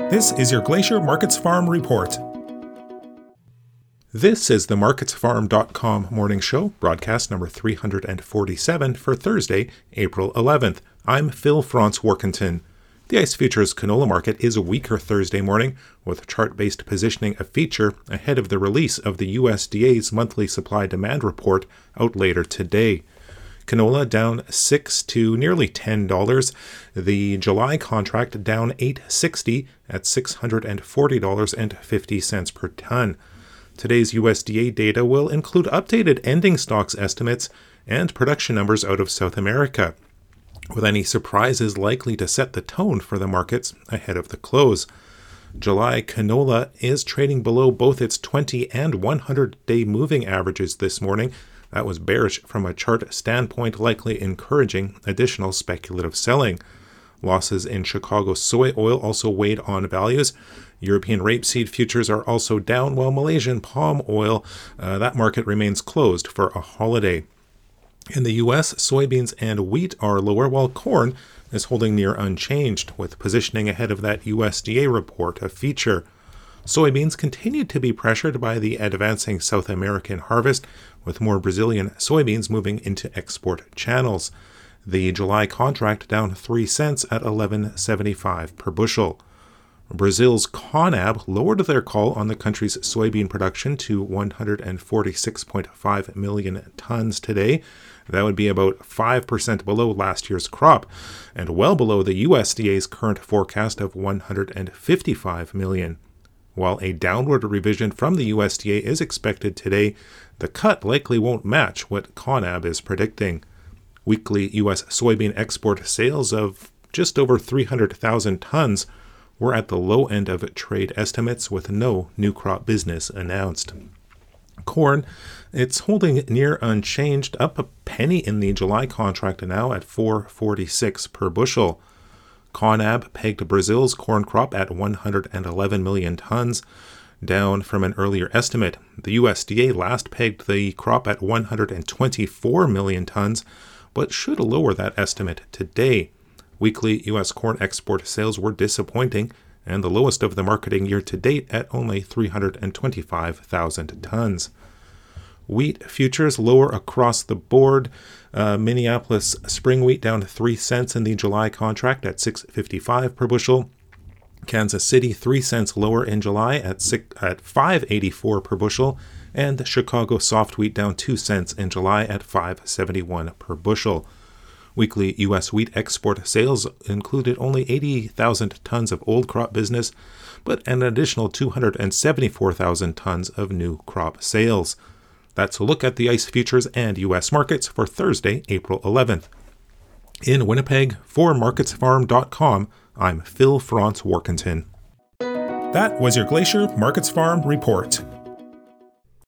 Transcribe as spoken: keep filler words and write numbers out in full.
This is your Glacier Markets Farm Report. This is the markets farm dot com morning show, broadcast number three hundred forty-seven for Thursday, April eleventh. I'm Phil Franz-Warkentin. The ICE Futures canola market is a weaker Thursday morning, with chart-based positioning a feature ahead of the release of the U S D A's monthly supply-demand report out later today. Canola down six to nearly ten dollars. The July contract down eight dollars and sixty cents at six hundred forty dollars and fifty cents per ton. Today's U S D A data will include updated ending stocks estimates and production numbers out of South America, with any surprises likely to set the tone for the markets ahead of the close. July canola is trading below both its twenty and one hundred day moving averages this morning. That was bearish from a chart standpoint, likely encouraging additional speculative selling. Losses in Chicago soy oil also weighed on values. European rapeseed futures are also down, while Malaysian palm oil, uh, that market remains closed for a holiday. In the U S, soybeans and wheat are lower, while corn is holding near unchanged, with positioning ahead of that U S D A report a feature. Soybeans continue to be pressured by the advancing South American harvest, with more Brazilian soybeans moving into export channels. The July contract down three cents at eleven seventy-five per bushel. Brazil's CONAB lowered their call on the country's soybean production to one hundred forty-six point five million tons today. That would be about five percent below last year's crop, and well below the U S D A's current forecast of one hundred fifty-five million. While a downward revision from the U S D A is expected today, the cut likely won't match what CONAB is predicting. Weekly U S soybean export sales of just over three hundred thousand tons were at the low end of trade estimates, with no new crop business announced. Corn, it's holding near unchanged, up a penny in the July contract now at four forty-six per bushel. CONAB pegged Brazil's corn crop at one hundred eleven million tons, down from an earlier estimate. The U S D A last pegged the crop at one hundred twenty-four million tons, but should lower that estimate today. Weekly U S corn export sales were disappointing, and the lowest of the marketing year to date at only three hundred twenty-five thousand tons. Wheat futures lower across the board. Uh, Minneapolis spring wheat down three cents in the July contract at six fifty-five per bushel. Kansas City three cents lower in July at six, at five eighty-four per bushel, and Chicago soft wheat down two cents in July at five seventy-one per bushel. Weekly U S wheat export sales included only eighty thousand tons of old crop business, but an additional two hundred seventy-four thousand tons of new crop sales. That's a look at the ICE futures and U S markets for Thursday, April eleventh. In Winnipeg, for markets farm dot com, I'm Phil Franz-Warkentin. That was your Glacier Markets Farm Report.